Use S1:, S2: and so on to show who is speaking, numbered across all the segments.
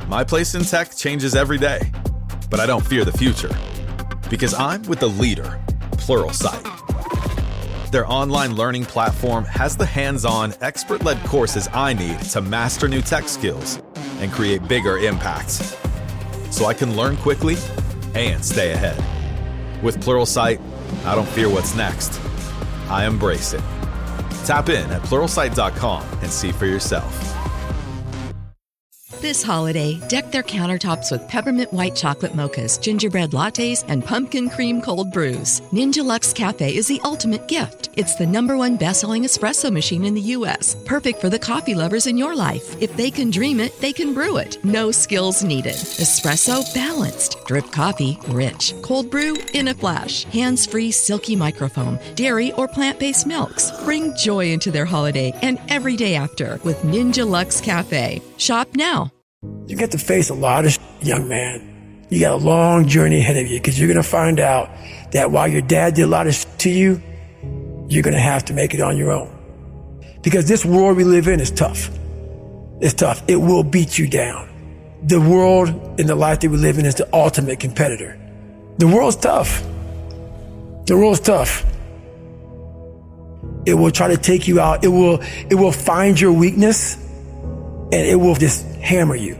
S1: My place in tech changes every day, but I don't fear the future because I'm with the leader, Pluralsight. Their online learning platform has the hands-on, expert-led courses I need to master new tech skills and create bigger impacts, so I can learn quickly and stay ahead. With Pluralsight, I don't fear what's next. I embrace it. Tap in at Pluralsight.com and see for yourself.
S2: This holiday, deck their countertops with peppermint white chocolate mochas, gingerbread lattes, and pumpkin cream cold brews. Ninja Luxe Cafe is the ultimate gift. It's the #1 best-selling espresso machine in the U.S., perfect for the coffee lovers in your life. If they can dream it, they can brew it. No skills needed. Espresso balanced. Drip coffee rich. Cold brew in a flash. Hands-free silky microfoam. Dairy or plant-based milks. Bring joy into their holiday and every day after with Ninja Luxe Cafe. Shop now.
S3: You get to face a lot of shit, young man. You got a long journey ahead of you because you're going to find out that while your dad did a lot of shit to you, you're going to have to make it on your own. Because this world we live in is tough. It's tough. It will beat you down. The world and the life that we live in is the ultimate competitor. The world's tough. The world's tough. It will try to take you out. It will find your weakness and it will just hammer you.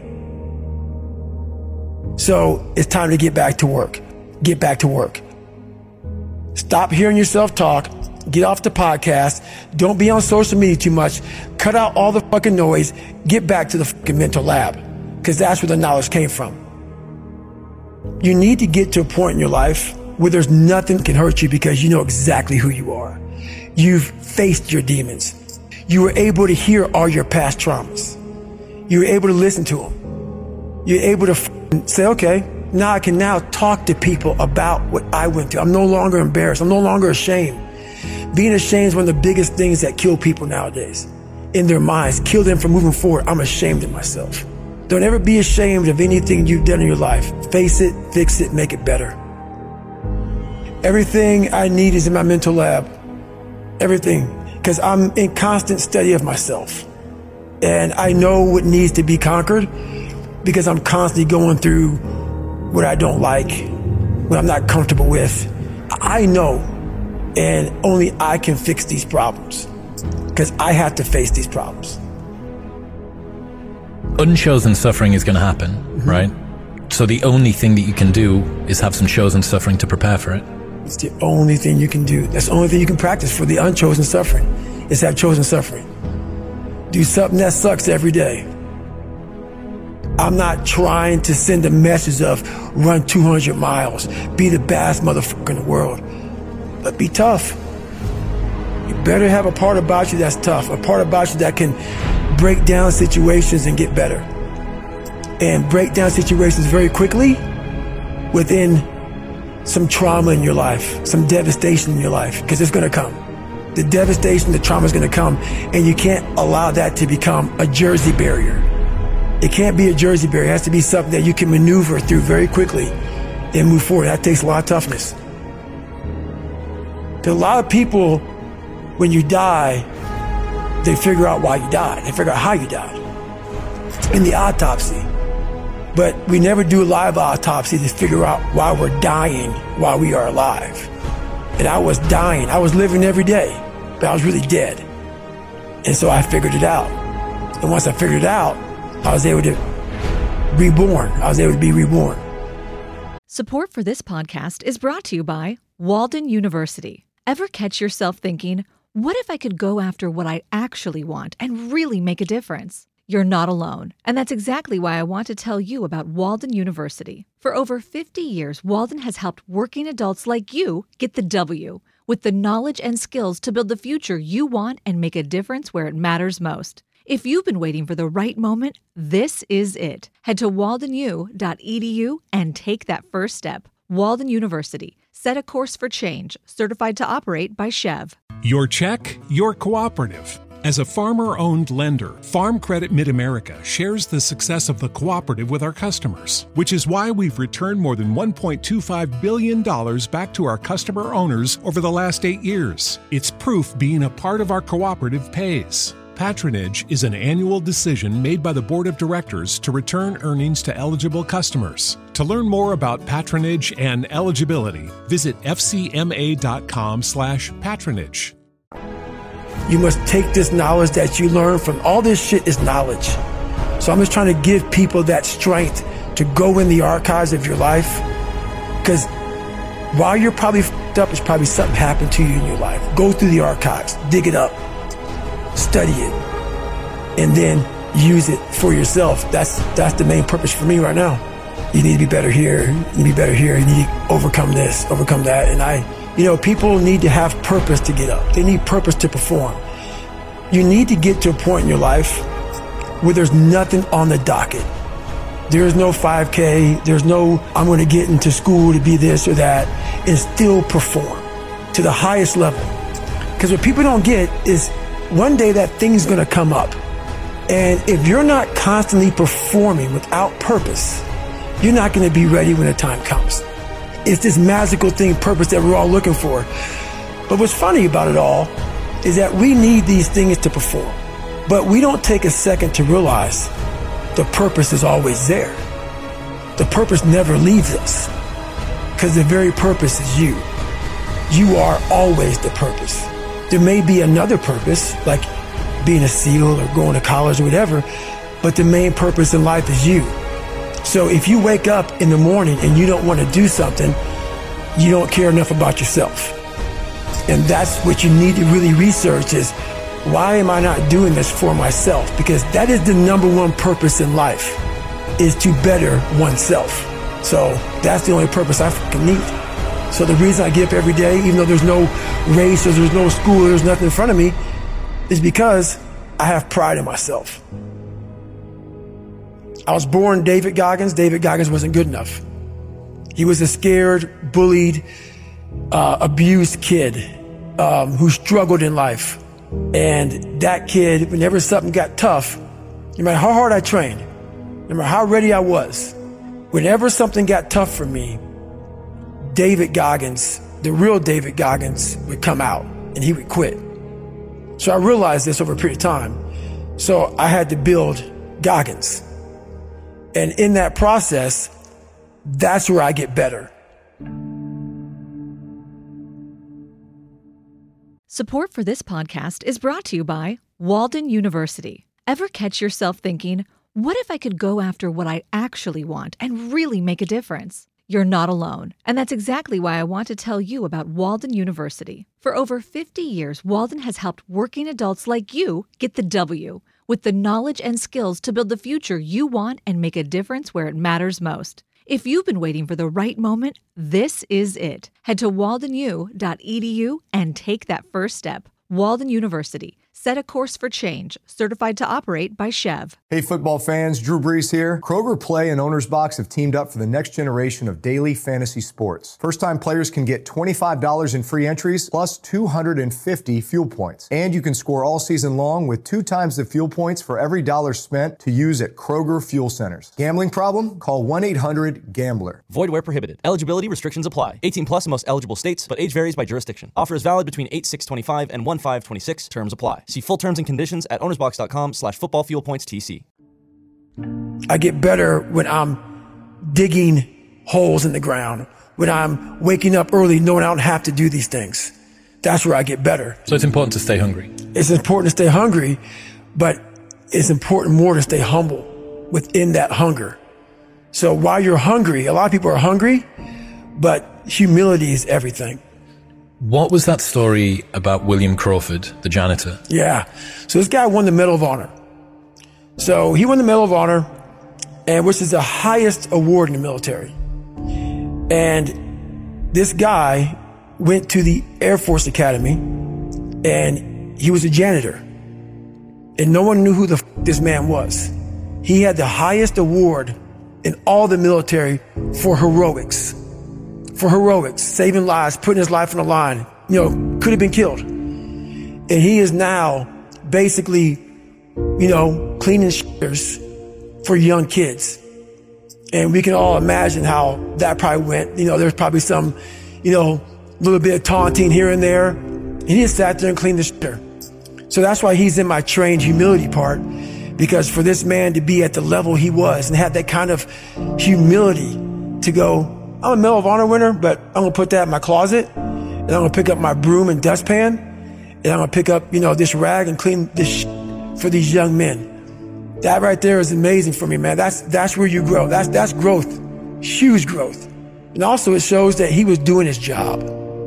S3: So it's time to get back to work. Get back to work. Stop hearing yourself talk. Get off the podcast. Don't be on social media too much. Cut out all the fucking noise. Get back to the fucking mental lab, because that's where the knowledge came from. You need to get to a point in your life where there's nothing can hurt you because you know exactly who you are. You've faced your demons. You were able to hear all your past traumas. You were able to listen to them. You're able to say, okay, now I can now talk to people about what I went through. I'm no longer embarrassed. I'm no longer ashamed. Being ashamed is one of the biggest things that kill people nowadays. In their minds, kill them from moving forward. I'm ashamed of myself. Don't ever be ashamed of anything you've done in your life. Face it, fix it, make it better. Everything I need is in my mental lab. Everything. Because I'm in constant study of myself. And I know what needs to be conquered because I'm constantly going through what I don't like, what I'm not comfortable with. I know, and only I can fix these problems because I have to face these problems.
S4: Unchosen suffering is going to happen, right? So the only thing that you can do is have some chosen suffering to prepare for it.
S3: It's the only thing you can do. That's the only thing you can practice for the unchosen suffering, is have chosen suffering. Do something that sucks every day. I'm not trying to send a message of run 200 miles, be the baddest motherfucker in the world, but be tough. You better have a part about you that's tough, a part about you that can break down situations and get better. And break down situations very quickly within some trauma in your life, some devastation in your life, because it's going to come. The devastation, the trauma is going to come, and you can't allow that to become a Jersey barrier. It can't be a Jersey barrier. It has to be something that you can maneuver through very quickly and move forward. That takes a lot of toughness. There are a lot of people, when you die, they figure out why you died. They figure out how you died in the autopsy. But we never do a live autopsy to figure out why we're dying while we are alive. And I was dying. I was living every day, but I was really dead. And so I figured it out. And once I figured it out, I was able to reborn. I was able to be reborn.
S5: Support for this podcast is brought to you by Walden University. Ever catch yourself thinking, what if I could go after what I actually want and really make a difference? You're not alone. And that's exactly why I want to tell you about Walden University. For over 50 years, Walden has helped working adults like you get the W, with the knowledge and skills to build the future you want and make a difference where it matters most. If you've been waiting for the right moment, this is it. Head to waldenu.edu and take that first step. Walden University. Set a course for change. Certified to operate by Chev.
S6: Your check, your cooperative. As a farmer-owned lender, Farm Credit Mid-America shares the success of the cooperative with our customers, which is why we've returned more than $1.25 billion back to our customer owners over the last 8 years. It's proof being a part of our cooperative pays. Patronage is an annual decision made by the Board of Directors to return earnings to eligible customers. To learn more about patronage and eligibility, visit fcma.com/patronage.
S3: You must take this knowledge that you learn from all this shit is knowledge. So I'm just trying to give people that strength to go in the archives of your life. Because while you're probably f***ed up, there's probably something happened to you in your life. Go through the archives, dig it up, study it, and then use it for yourself. That's the main purpose for me right now. You need to be better here. You need to be better here. You need to overcome this, overcome that. And people need to have purpose to get up. They need purpose to perform. You need to get to a point in your life where there's nothing on the docket. There's no 5K. There's no, I'm going to get into school to be this or that, and still perform to the highest level. Because what people don't get is one day that thing's going to come up. And if you're not constantly performing without purpose, you're not going to be ready when the time comes. It's this magical thing, purpose, that we're all looking for. But what's funny about it all is that we need these things to perform. But we don't take a second to realize the purpose is always there. The purpose never leaves us, because the very purpose is you. You are always the purpose. There may be another purpose, like being a SEAL or going to college or whatever, but the main purpose in life is you. So if you wake up in the morning and you don't want to do something, you don't care enough about yourself. And that's what you need to really research is, why am I not doing this for myself? Because that is the number one purpose in life, is to better oneself. So that's the only purpose I fucking need. So the reason I get up every day, even though there's no race or there's no school, there's nothing in front of me, is because I have pride in myself. I was born David Goggins. David Goggins wasn't good enough. He was a scared, bullied, abused kid who struggled in life. And that kid, whenever something got tough, no matter how hard I trained, no matter how ready I was, whenever something got tough for me, David Goggins, the real David Goggins, would come out and he would quit. So I realized this over a period of time. So I had to build Goggins. And in that process, that's where I get better.
S5: Support for this podcast is brought to you by Walden University. Ever catch yourself thinking, what if I could go after what I actually want and really make a difference? You're not alone, and that's exactly why I want to tell you about Walden University. For over 50 years, Walden has helped working adults like you get the W, with the knowledge and skills to build the future you want and make a difference where it matters most. If you've been waiting for the right moment, this is it. Head to waldenu.edu and take that first step. Walden University. Set a course for change. Certified to operate by Chev.
S7: Hey, football fans. Drew Brees here. Kroger Play and Owner's Box have teamed up for the next generation of daily fantasy sports. First-time players can get $25 in free entries plus 250 fuel points. And you can score all season long with 2 times the fuel points for every dollar spent to use at Kroger Fuel Centers. Gambling problem? Call 1-800-GAMBLER.
S8: Void where prohibited. Eligibility restrictions apply. 18 plus in most eligible states, but age varies by jurisdiction. Offer is valid between 8/6/25 and 1/5/26. Terms apply. See full terms and conditions at ownersbox.com/footballfuelpointstc.
S3: I get better when I'm digging holes in the ground, when I'm waking up early knowing I don't have to do these things. That's where I get better.
S4: So it's important to stay hungry.
S3: It's important to stay hungry, but it's important more to stay humble within that hunger. So while you're hungry, a lot of people are hungry, but humility is everything.
S4: What was that story about William Crawford, the janitor?
S3: Yeah. So this guy won the Medal of Honor. So he won the Medal of Honor, and which is the highest award in the military. And this guy went to the Air Force Academy, and he was a janitor. And no one knew who the this man was. He had the highest award in all the military for heroics. For heroics, saving lives, putting his life on the line, could have been killed. And he is now basically, cleaning shitters for young kids. And we can all imagine how that probably went. There's probably some, little bit of taunting here and there. And he just sat there and cleaned the shitter. So that's why he's in my trained humility part, because for this man to be at the level he was and have that kind of humility to go, I'm a Medal of Honor winner, but I'm going to put that in my closet, and I'm going to pick up my broom and dustpan, and I'm going to pick up, this rag and clean this for these young men. That right there is amazing for me, man. That's where you grow. That's growth, huge growth. And also it shows that he was doing his job.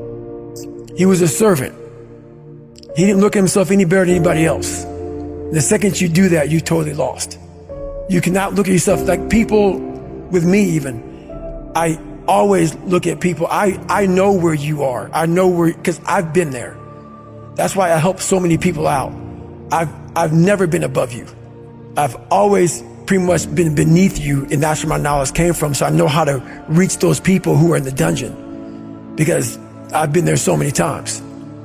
S3: He was a servant. He didn't look at himself any better than anybody else. The second you do that, you totally lost. You cannot look at yourself like people with me even. I always look at people. I know where you are. I know where, because I've been there. That's why I help so many people out. I've never been above you. I've always pretty much been beneath you, and that's where my knowledge came from. So I know how to reach those people who are in the dungeon, because I've been there so many times.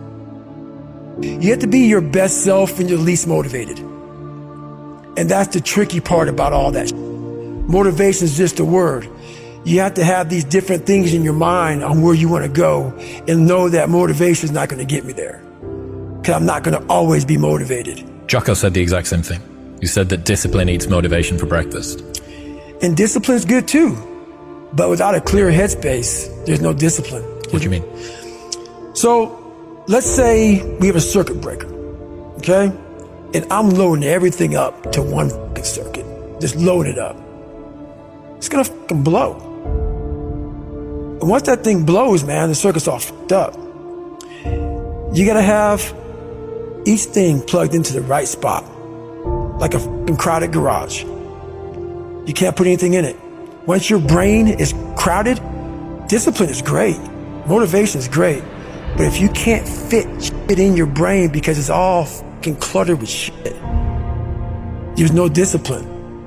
S3: You have to be your best self when you're least motivated. And that's the tricky part about all that. Motivation is just a word. You have to have these different things in your mind on where you want to go, and know that motivation is not going to get me there, because I'm not going to always be motivated.
S4: Jocko said the exact same thing. You said that discipline eats motivation for breakfast.
S3: And discipline's good too. But without a clear headspace, there's no discipline.
S4: What do you mean?
S3: So let's say we have a circuit breaker, okay? And I'm loading everything up to one fucking circuit. Just load it up. It's gonna fucking blow. And once that thing blows, man, the circuit's all fucked up. You gotta have each thing plugged into the right spot, like a fucking crowded garage. You can't put anything in it. Once your brain is crowded, discipline is great. Motivation is great. But if you can't fit shit in your brain because it's all fucking cluttered with shit, there's no discipline.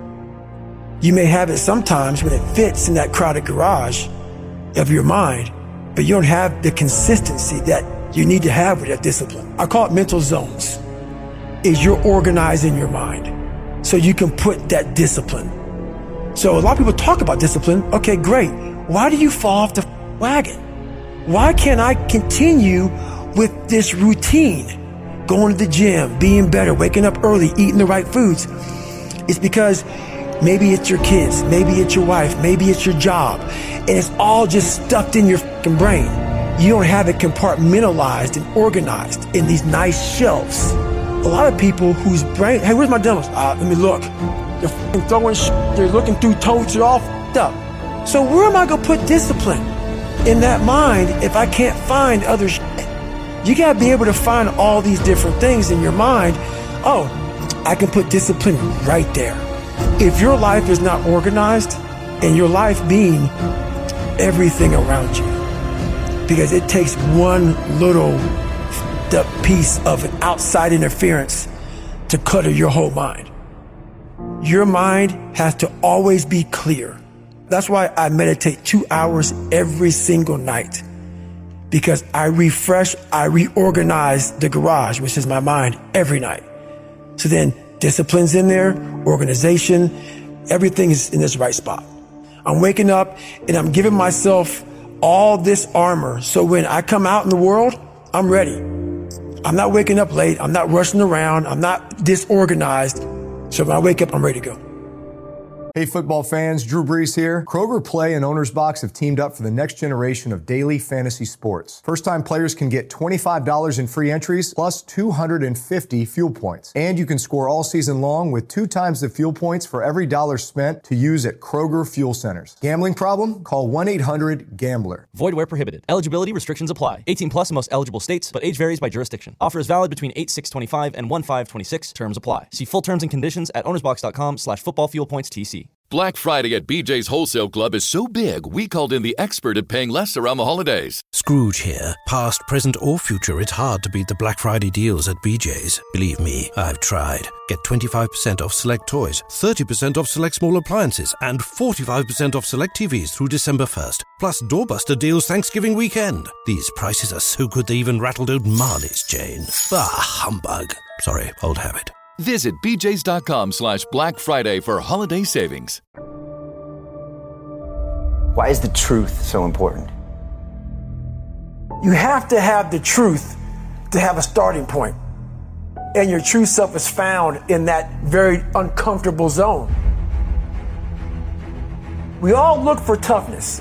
S3: You may have it sometimes when it fits in that crowded garage of your mind, but you don't have the consistency that you need to have with that discipline. I call it mental zones. Is you're organizing your mind so you can put that discipline. So a lot of people talk about discipline. Okay, great. Why do you fall off the wagon? Why can't I continue with this routine? Going to the gym, being better, waking up early, eating the right foods. It's because maybe it's your kids, maybe it's your wife, maybe it's your job, and it's all just stuffed in your fucking brain. You don't have it compartmentalized and organized in these nice shelves. A lot of people whose brain, hey, where's my demos? Let me look. They're fucking throwing shit. They're looking through totes. They're all fucked up. So where am I going to put discipline in that mind if I can't find other shit? You got to be able to find all these different things in your mind. Oh, I can put discipline right there. If your life is not organized, and your life being everything around you, because it takes one little piece of an outside interference to clutter your whole mind. Your mind has to always be clear. That's why I meditate 2 hours every single night, because I refresh, I reorganize the garage, which is my mind, every night. So then discipline's in there, organization, everything is in this right spot. I'm waking up and I'm giving myself all this armor, so when I come out in the world, I'm ready. I'm not waking up late. I'm not rushing around. I'm not disorganized. So when I wake up, I'm ready to go.
S7: Hey, football fans, Drew Brees here. Kroger Play and Owner's Box have teamed up for the next generation of daily fantasy sports. First-time players can get $25 in free entries plus 250 fuel points. And you can score all season long with 2 times the fuel points for every dollar spent to use at Kroger Fuel Centers. Gambling problem? Call 1-800-GAMBLER.
S8: Void where prohibited. Eligibility restrictions apply. 18 plus in most eligible states, but age varies by jurisdiction. Offer is valid between 8/6/25 and 1/5/26. Terms apply. See full terms and conditions at ownersbox.com/footballfuelpointstc.
S9: Black Friday at BJ's Wholesale Club is so big, we called in the expert at paying less around the holidays.
S10: Scrooge here. Past, present, or future, it's hard to beat the Black Friday deals at BJ's. Believe me, I've tried. Get 25% off select toys, 30% off select small appliances, and 45% off select TVs through December 1st. Plus doorbuster deals Thanksgiving weekend. These prices are so good they even rattled out Marley's chain. Ah, humbug. Sorry, old habit.
S9: Visit bjs.com/Black Friday for holiday savings.
S11: Why is the truth so important?
S3: You have to have the truth to have a starting point. And your true self is found in that very uncomfortable zone. We all look for toughness.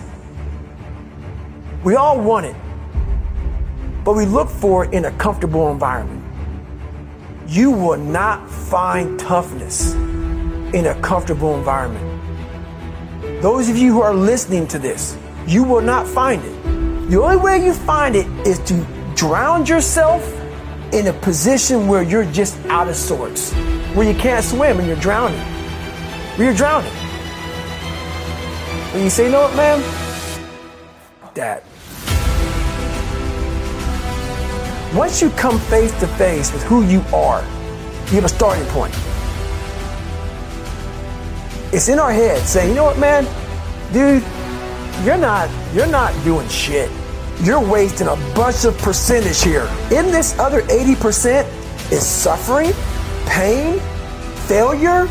S3: We all want it. But we look for it in a comfortable environment. You will not find toughness in a comfortable environment. Those of you who are listening to this, you will not find it. The only way you find it is to drown yourself in a position where you're just out of sorts, where you can't swim and you're drowning. Where you're drowning. When you say, you know what, man? That. Once you come face to face with who you are, you have a starting point. It's in our head saying, you know what, man? Dude, you're not doing shit. You're wasting a bunch of percentage here. In this other 80% is suffering, pain, failure,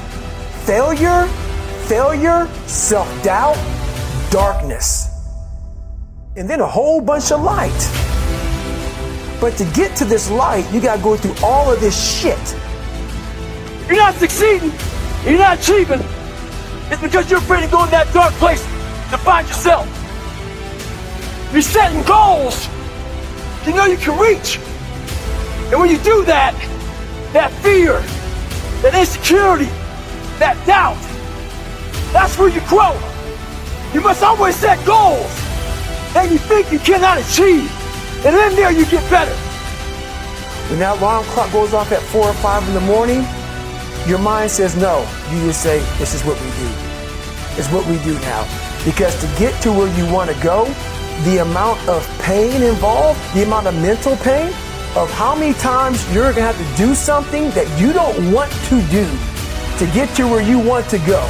S3: self-doubt, darkness, and then a whole bunch of light. But to get to this light, you gotta go through all of this shit. You're not succeeding, you're not achieving. It's because you're afraid to go in that dark place to find yourself. You're setting goals you know you can reach. And when you do that, that fear, that insecurity, that doubt, that's where you grow. You must always set goals that you think you cannot achieve. And in there you get better. When that alarm clock goes off at 4 or 5 in the morning, your mind says no. You just say, this is what we do. It's what we do now. Because to get to where you want to go, the amount of pain involved, the amount of mental pain, of how many times you're going to have to do something that you don't want to do to get to where you want to go.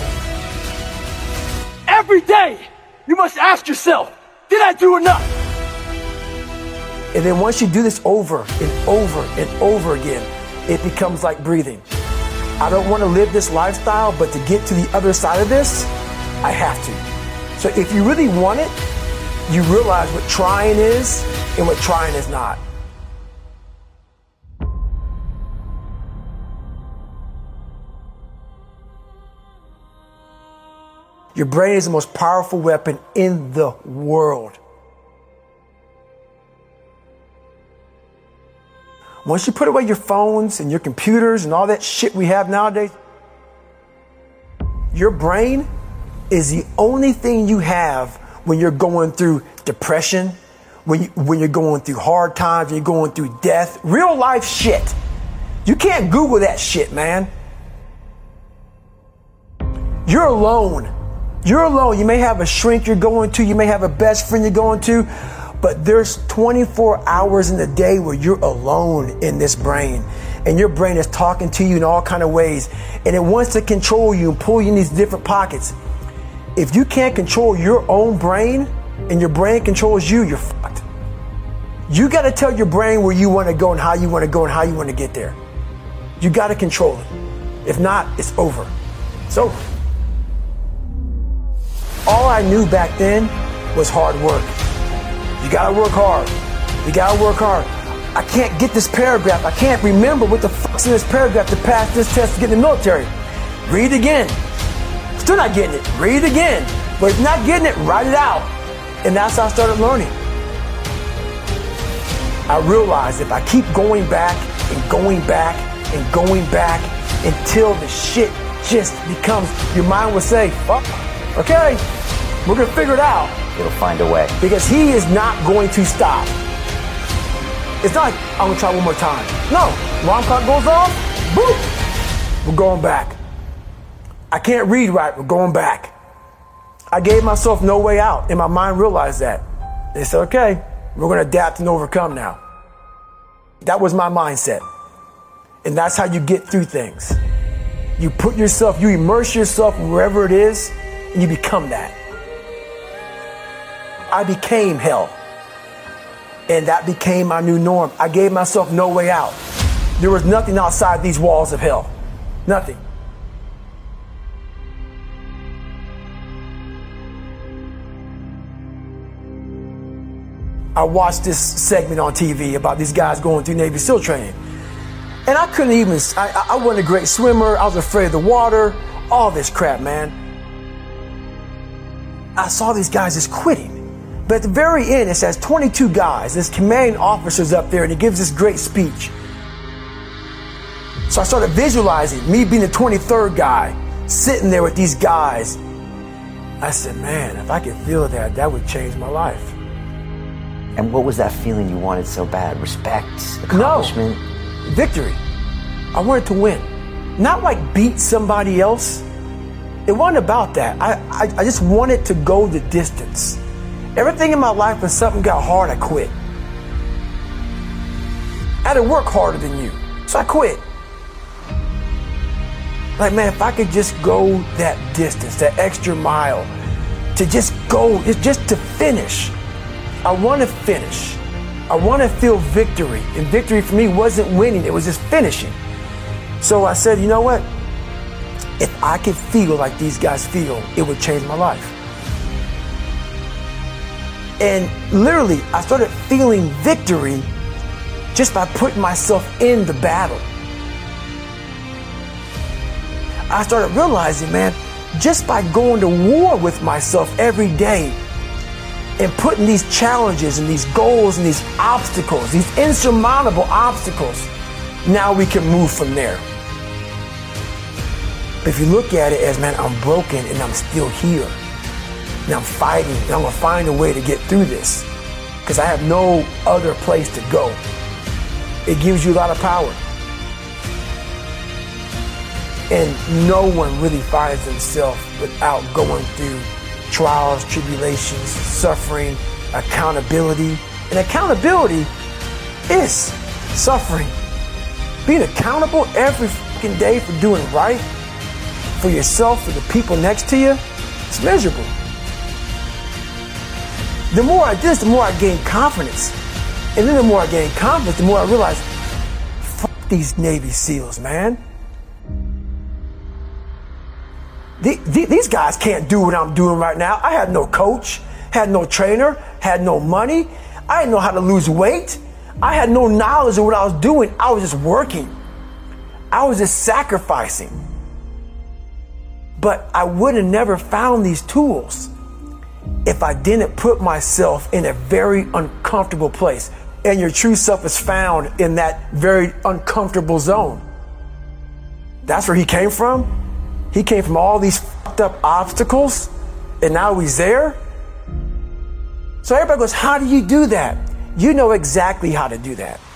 S3: Every day, you must ask yourself, did I do enough? And then once you do this over and over and over again, it becomes like breathing. I don't want to live this lifestyle, but to get to the other side of this, I have to. So if you really want it, you realize what trying is and what trying is not. Your brain is the most powerful weapon in the world. Once you put away your phones and your computers and all that shit we have nowadays, your brain is the only thing you have when you're going through depression, when you're going through hard times, when you're going through death, real life shit. You can't Google that shit, man. You're alone. You're alone. You may have a shrink you're going to, you may have a best friend you're going to, but there's 24 hours in the day where you're alone in this brain. And your brain is talking to you in all kinds of ways. And it wants to control you and pull you in these different pockets. If you can't control your own brain and your brain controls you, you're fucked. You got to tell your brain where you want to go and how you want to go and how you want to get there. You got to control it. If not, it's over. It's over. All I knew back then was hard work. You got to work hard. You got to work hard. I can't get this paragraph. I can't remember what the fuck's in this paragraph to pass this test to get in the military. Read it again. Still not getting it. Read it again. But if not getting it, write it out. And that's how I started learning. I realized if I keep going back and going back and going back until the shit just becomes, your mind will say, fuck, okay, we're going to figure it out.
S11: It'll find a way.
S3: Because he is not going to stop. It's not like, I'm going to try one more time. No, alarm clock goes off, boop, we're going back. I can't read right, we're going back. I gave myself no way out, and my mind realized that. They said, okay, we're going to adapt and overcome now. That was my mindset. And that's how you get through things. You put yourself, you immerse yourself wherever it is, and you become that. I became hell. And that became my new norm. I gave myself no way out. There was nothing outside these walls of hell. Nothing. I watched this segment on TV about these guys going through Navy SEAL training. And And I couldn't even, I wasn't a great swimmer. I was afraid of the water, all this crap, man. I saw these guys just quitting. But at the very end, it says 22 guys. This commanding officer's up there, and he gives this great speech. So I started visualizing me being the 23rd guy, sitting there with these guys. I said, man, if I could feel that, that would change my life.
S11: And what was that feeling you wanted so bad? Respect? Accomplishment?
S3: No, victory. I wanted to win. Not like beat somebody else. It wasn't about that. I just wanted to go the distance. Everything in my life, when something got hard, I quit. I had to work harder than you, so I quit. Like, man, if I could just go that distance, that extra mile, to just go, just to finish. I want to finish. I want to feel victory. And victory for me wasn't winning, it was just finishing. So I said, you know what? If I could feel like these guys feel, it would change my life. And literally, I started feeling victory just by putting myself in the battle. I started realizing, man, just by going to war with myself every day and putting these challenges and these goals and these obstacles, these insurmountable obstacles, now we can move from there. But if you look at it as, man, I'm broken and I'm still here. And I'm fighting and I'm gonna find a way to get through this because I have no other place to go. It gives you a lot of power. And no one really finds themselves without going through trials, tribulations, suffering, accountability. And accountability is suffering. Being accountable every fucking day for doing right for yourself, for the people next to you, it's miserable. The more I did this, the more I gained confidence. And then the more I gained confidence, the more I realized, fuck these Navy SEALs, man. These guys can't do what I'm doing right now. I had no coach, had no trainer, had no money. I didn't know how to lose weight. I had no knowledge of what I was doing. I was just working. I was just sacrificing. But I would have never found these tools if I didn't put myself in a very uncomfortable place. And your true self is found in that very uncomfortable zone. That's where he came from. He came from all these fucked up obstacles, and now he's there. So everybody goes, how do you do that? You know exactly how to do that.